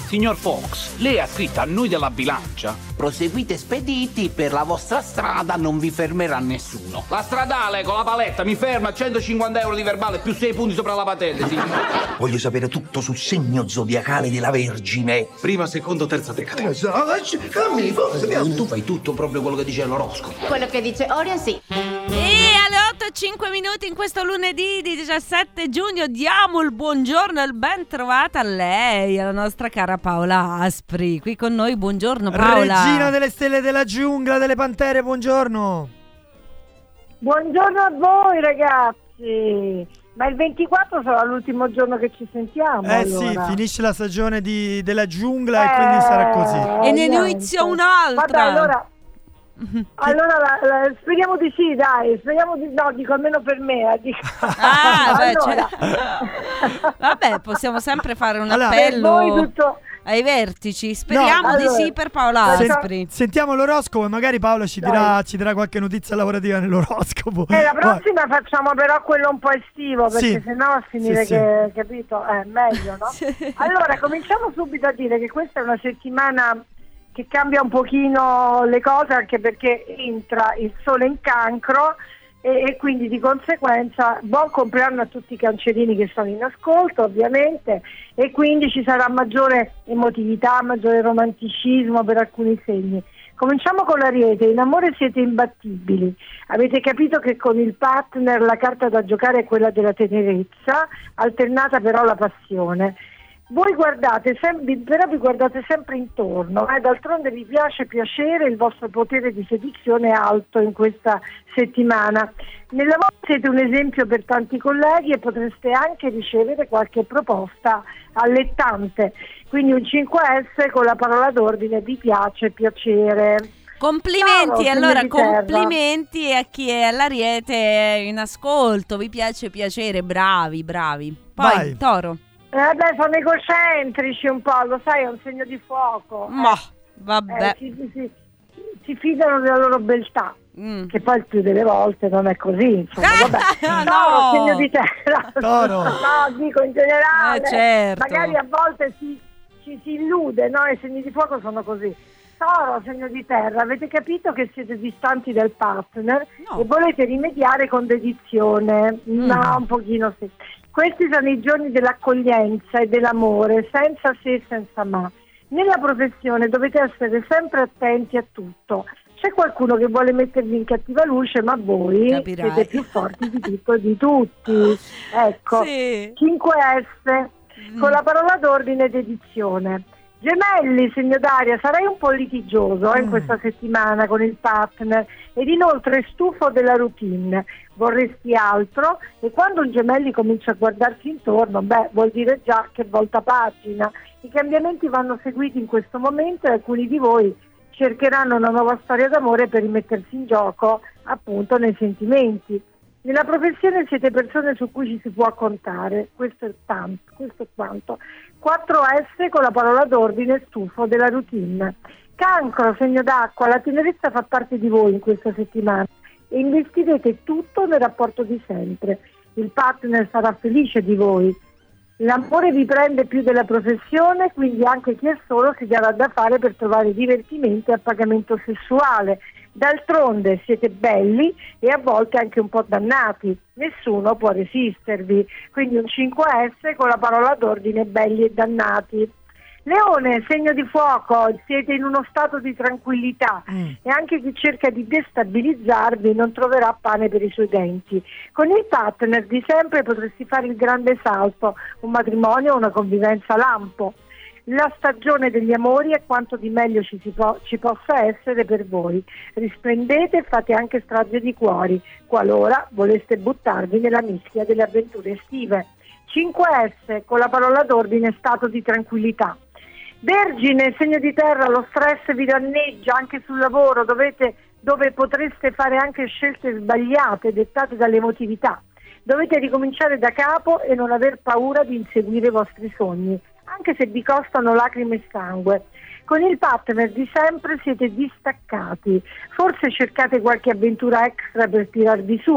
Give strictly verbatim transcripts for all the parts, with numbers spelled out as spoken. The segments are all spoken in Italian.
Signor Fox, lei ha scritto a noi della bilancia: proseguite spediti, per la vostra strada non vi fermerà nessuno. La stradale con la paletta mi ferma, centocinquanta euro di verbale più sei punti sopra la patente, signor. Voglio sapere tutto sul segno zodiacale della Vergine. Prima, secondo, terza decade. Fammi, forse. Tu fai tutto proprio quello che dice l'oroscopo. Quello che dice Orion sì. E alle otto e cinque minuti in questo lunedì di diciassette giugno diamo il buongiorno e il ben trovata a lei, alla nostra cara Paola Aspri, qui con noi. Buongiorno Paola. Regina delle stelle della giungla, delle pantere, buongiorno. Buongiorno a voi ragazzi. Ma il ventiquattro sarà l'ultimo giorno che ci sentiamo. Eh allora. sì, finisce la stagione di, della giungla eh, e quindi sarà così. E ne inizia un'altra. Vabbè, allora, allora la, la, speriamo di sì, dai, speriamo di no, dico almeno per me. Eh, dico. Ah, beh, allora. cioè, vabbè, possiamo sempre fare un allora, appello tutto... ai vertici. Speriamo no, di allora, sì per Paola Se, Aspri. sentiamo l'oroscopo e magari Paola ci dirà, ci dirà qualche notizia lavorativa nell'oroscopo. E la prossima Guarda. facciamo però quello un po' estivo, perché sì. sennò a finire sì, che, sì. capito, è meglio, no? Sì. Allora, cominciamo subito a dire che questa è una settimana che cambia un pochino le cose, anche perché entra il sole in Cancro e, e quindi di conseguenza buon compleanno a tutti i cancerini che sono in ascolto, ovviamente, e quindi ci sarà maggiore emotività, maggiore romanticismo per alcuni segni. Cominciamo con l'Ariete. In amore siete imbattibili, avete capito che con il partner la carta da giocare è quella della tenerezza, alternata però alla passione. Voi guardate sempre, però vi guardate sempre intorno, eh? D'altronde vi piace piacere, il vostro potere di seduzione è alto in questa settimana. Nel lavoro siete un esempio per tanti colleghi e potreste anche ricevere qualche proposta allettante, quindi un cinque S con la parola d'ordine vi piace piacere. Complimenti, Toro, allora complimenti a chi è all'Ariete in ascolto, vi piace piacere, bravi, bravi. Poi Vai. Toro. Eh, vabbè, sono egocentrici un po', lo sai, è un segno di fuoco. Ma eh. vabbè. Eh, si, si, si fidano della loro beltà, Mm. che poi il più delle volte non è così, insomma, vabbè. No! Toro, segno di terra. Toro. No, dico in generale. Eh, certo. Magari a volte si, ci si illude, no? I segni di fuoco sono così. Toro, segno di terra, avete capito che siete distanti dal partner No. e volete rimediare con dedizione. Mm. No, un pochino sì. Questi sono i giorni dell'accoglienza e dell'amore, senza se e senza ma. Nella professione dovete essere sempre attenti a tutto. C'è qualcuno che vuole mettervi in cattiva luce, ma voi Capirai. siete più forti di tutto e di tutti. Ecco, Sì. cinque S con la parola d'ordine dedizione. Gemelli, segno d'aria, sarai un po' litigioso eh, in questa settimana con il partner ed inoltre stufo della routine, vorresti altro e quando un gemelli comincia a guardarsi intorno, beh, vuol dire già che volta pagina. I cambiamenti vanno seguiti in questo momento e alcuni di voi cercheranno una nuova storia d'amore per rimettersi in gioco appunto nei sentimenti. Nella professione siete persone su cui ci si può contare, questo è tanto, questo è quanto. quattro S con la parola d'ordine, stufo della routine. Cancro, segno d'acqua, la tenerezza fa parte di voi in questa settimana e investirete tutto nel rapporto di sempre. Il partner sarà felice di voi. L'amore vi prende più della professione, quindi anche chi è solo si darà da fare per trovare divertimento e appagamento sessuale. D'altronde siete belli e a volte anche un po' dannati, nessuno può resistervi, quindi un cinque S con la parola d'ordine belli e dannati. Leone, segno di fuoco, siete in uno stato di tranquillità mm. e anche chi cerca di destabilizzarvi non troverà pane per i suoi denti. Con il partner di sempre potresti fare il grande salto, un matrimonio o una convivenza lampo. La stagione degli amori è quanto di meglio ci, si po- ci possa essere per voi. Risplendete e fate anche strage di cuori, qualora voleste buttarvi nella mischia delle avventure estive. cinque S con la parola d'ordine stato di tranquillità. Vergine, segno di terra, lo stress vi danneggia anche sul lavoro, dovete, dove potreste fare anche scelte sbagliate dettate dall'emotività. Dovete ricominciare da capo e non aver paura di inseguire i vostri sogni, anche se vi costano lacrime e sangue. Con il partner di sempre siete distaccati, forse cercate qualche avventura extra per tirarvi su.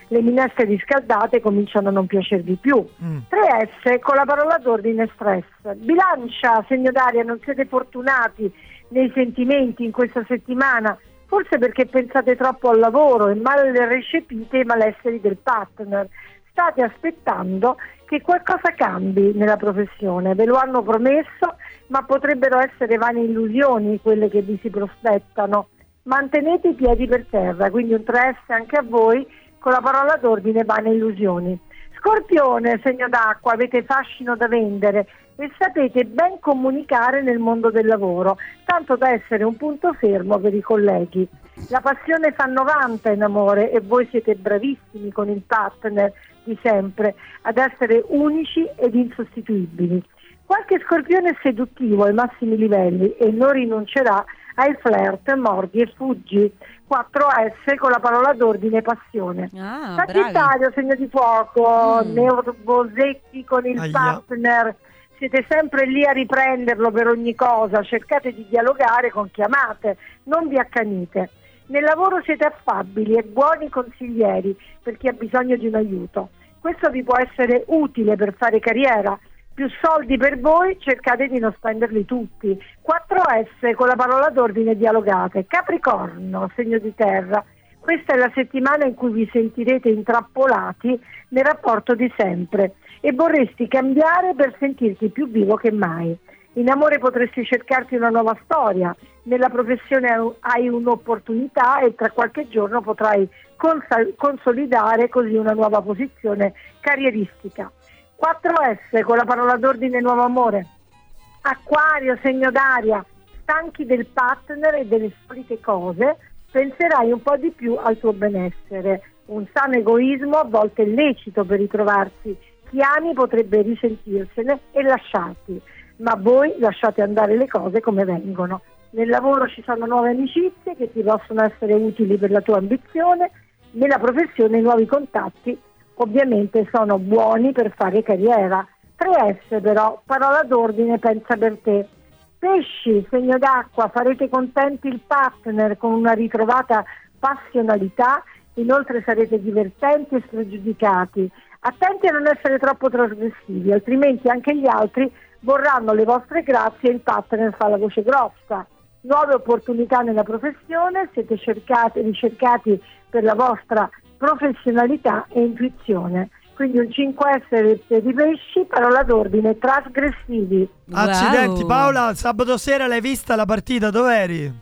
le minestre riscaldate cominciano a non piacervi più. Mm. tre S con la parola d'ordine stress. Bilancia, segno d'aria, non siete fortunati nei sentimenti in questa settimana, forse perché pensate troppo al lavoro e mal recepite i malesseri del partner. State aspettando che qualcosa cambi nella professione, ve lo hanno promesso, ma potrebbero essere vane illusioni quelle che vi si prospettano. Mantenete i piedi per terra, quindi un tre S anche a voi con la parola d'ordine vane illusioni. Scorpione, segno d'acqua, avete fascino da vendere e sapete ben comunicare nel mondo del lavoro, tanto da essere un punto fermo per i colleghi. La passione fa novanta in amore e voi siete bravissimi con il partner di sempre ad essere unici ed insostituibili. Qualche scorpione è seduttivo ai massimi livelli e non rinuncerà ai flirt, mordi e fuggi. quattro S con la parola d'ordine passione. Ah, Sagittario, segno di fuoco, Mm. nervosetti con il Aia. partner, siete sempre lì a riprenderlo per ogni cosa, cercate di dialogare con chiamate, non vi accanite. Nel lavoro siete affabili e buoni consiglieri per chi ha bisogno di un aiuto. Questo vi può essere utile per fare carriera. Più soldi per voi, cercate di non spenderli tutti. quattro S con la parola d'ordine dialogate. Capricorno, segno di terra. Questa è la settimana in cui vi sentirete intrappolati nel rapporto di sempre e vorresti cambiare per sentirti più vivo che mai. In amore potresti cercarti una nuova storia, nella professione hai un'opportunità e tra qualche giorno potrai cons- consolidare così una nuova posizione carrieristica. quattro S con la parola d'ordine nuovo amore. Acquario, segno d'aria, stanchi del partner e delle solite cose, penserai un po' di più al tuo benessere. Un sano egoismo a volte è lecito per ritrovarsi. Chi ami potrebbe risentirsene e lasciarti, ma voi lasciate andare le cose come vengono. Nel lavoro ci sono nuove amicizie che ti possono essere utili per la tua ambizione, nella professione i nuovi contatti ovviamente sono buoni per fare carriera. tre S però, parola d'ordine pensa per te. Pesci, segno d'acqua, farete contenti il partner con una ritrovata passionalità, inoltre sarete divertenti e spregiudicati. Attenti a non essere troppo trasgressivi, altrimenti anche gli altri vorranno le vostre grazie e il partner fa la voce grossa. Nuove opportunità nella professione, siete cercati, ricercati per la vostra professionalità e intuizione. Quindi un cinque S di pesci, parola d'ordine trasgressivi. Wow. Accidenti, Paola, sabato sera l'hai vista la partita? Dov'eri?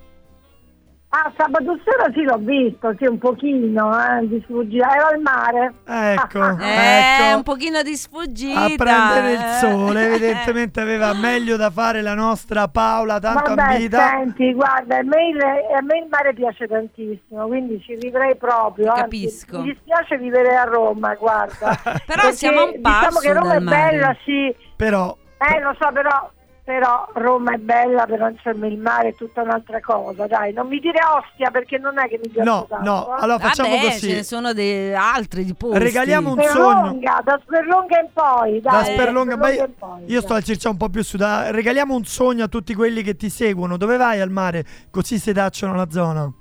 Ah, sabato sera sì, l'ho visto, sì, un pochino, eh, di sfuggita, ero al mare. Ecco, Eh, ecco. un pochino di sfuggita. A prendere il eh. sole, evidentemente aveva meglio da fare la nostra Paola, tanto Vabbè, ambita. senti, guarda, a me, il, a me il mare piace tantissimo, quindi ci vivrei proprio. anzi, Capisco. mi dispiace vivere a Roma, guarda. Però Perché siamo a un diciamo passo che Roma dal è mare. bella, sì. Però Eh, lo so, però, però Roma è bella, però insomma il mare è tutta un'altra cosa, dai. Non mi dire Ostia perché non è che mi piace no, tanto. no, eh. allora facciamo Vabbè, così. ce ne sono dei altri di posti. Regaliamo un Sperlonga, da Sperlonga in poi, dai. Da Sperlonga, da beh, in poi, io sto dai. al Circea un po' più su. Da, regaliamo un sogno a tutti quelli che ti seguono. Dove vai al mare? Così si tacciano la zona.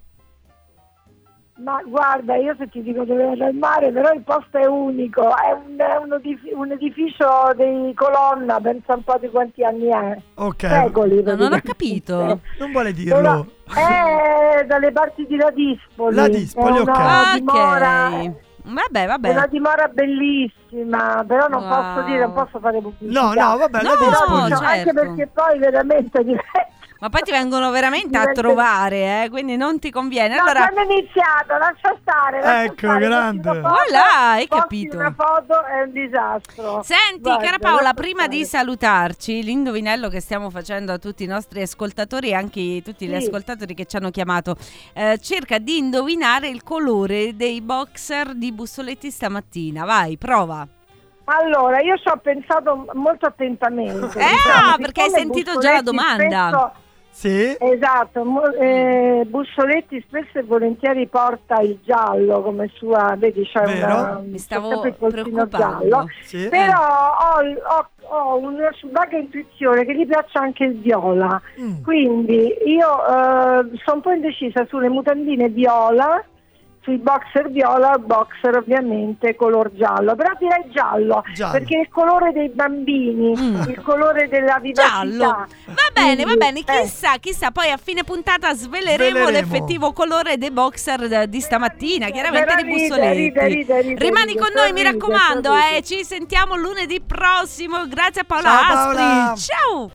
Ma guarda, io se ti dico dove vado al mare, però il posto è unico, è un, è un, edif- un edificio di colonna, pensa un po' di quanti anni è. Ok, Secoli. No, non ho praticamente. capito. non vuole Però dirlo. è dalle parti di Ladispoli. Ladispoli, è ok. una Ok. dimora, Vabbè, è vabbè. una dimora bellissima, però non Wow. posso dire, non posso fare pubblicità. No, no, vabbè, No, Ladispoli. certo. Anche perché poi veramente diventa... Ma poi ti vengono veramente a Diventa- trovare, eh, quindi non ti conviene. No, Allora, quando è iniziato, lascia stare. lascia Ecco, stare, grande. posti una foto, Voilà, hai posti capito. Una foto è un disastro. senti, Guarda, cara Paola, lascia prima stare. di salutarci, l'indovinello che stiamo facendo a tutti i nostri ascoltatori e anche tutti gli Sì. ascoltatori che ci hanno chiamato, eh, cerca di indovinare il colore dei boxer di Bussoletti stamattina. Vai, prova. Allora, io ci ho pensato molto attentamente. Eh, diciamo, ah, perché hai siccome sentito già la Bussoletti domanda. spesso- Sì? Esatto, mo- eh, Bussoletti spesso e volentieri porta il giallo come sua, vedi, c'è Vero? una, Mi c'è stavo sempre il colpino preoccupando. giallo. Sì. Però ho, ho, ho una vaga intuizione che gli piaccia anche il viola, Mm. quindi io eh, sono un po' indecisa sulle mutandine viola, sui boxer viola, boxer ovviamente color giallo, però direi giallo, Giallo. perché è il colore dei bambini, Mm. il colore della vivacità. Giallo. Va bene, va bene, Quindi, eh. chissà, chissà, poi a fine puntata sveleremo, Sveleremo. l'effettivo colore dei boxer eh, di stamattina, chiaramente Però di ride, Bussoletti. ride, ride, ride, Rimani ride, con noi, mi sorride, raccomando, sorride. eh, ci sentiamo lunedì prossimo. Grazie a Paola Ciao, Paola. Aspri. Ciao.